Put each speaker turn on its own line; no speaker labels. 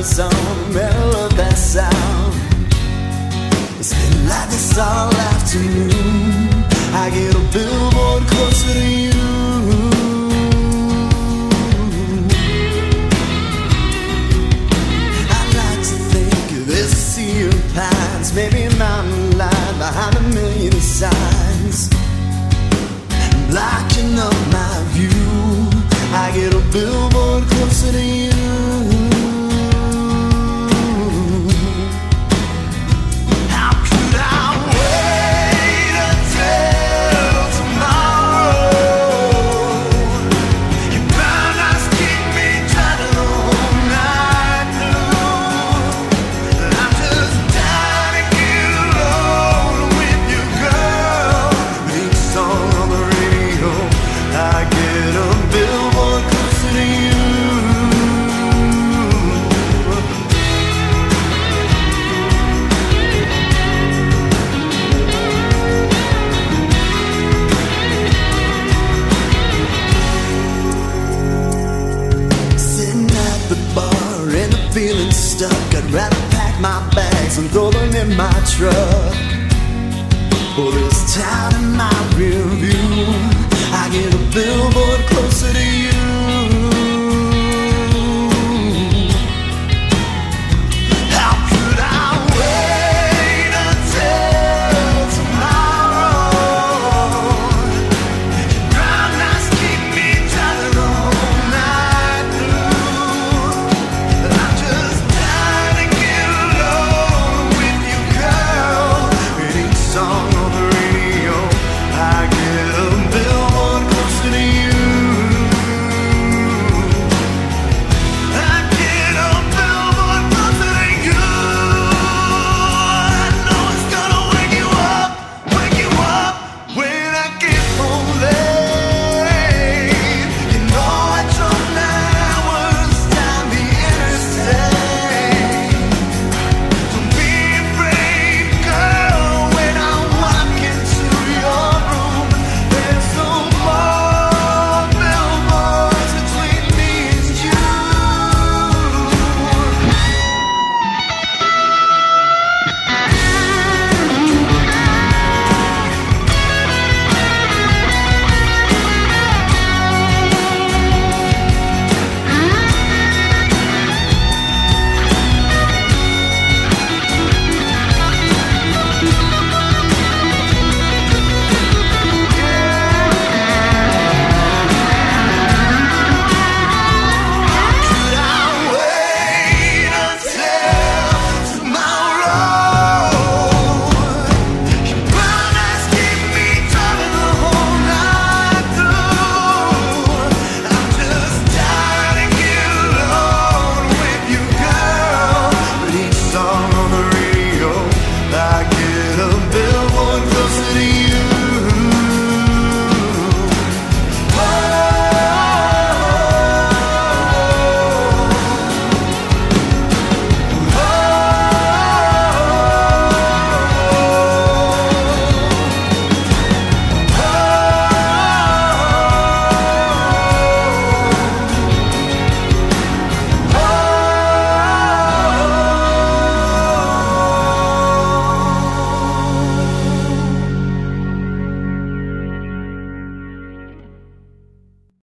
is on the middle of that sound. It's been like this all afternoon. I get a billboard closer to you. I like to think of this sea of pines, maybe a mountain line behind a million signs, blocking up my view. I get a billboard closer to you. How could I wait until tomorrow? Your brown eyes keep me driving all night through. I'm just down to get alone with you, girl. With each song on the radio, I get a billboard closer to you. Sitting at the bar and I'm feeling stuck. I'd rather pack my bags and throw them in my truck. For this town in my rear view, I get a billboard closer to you.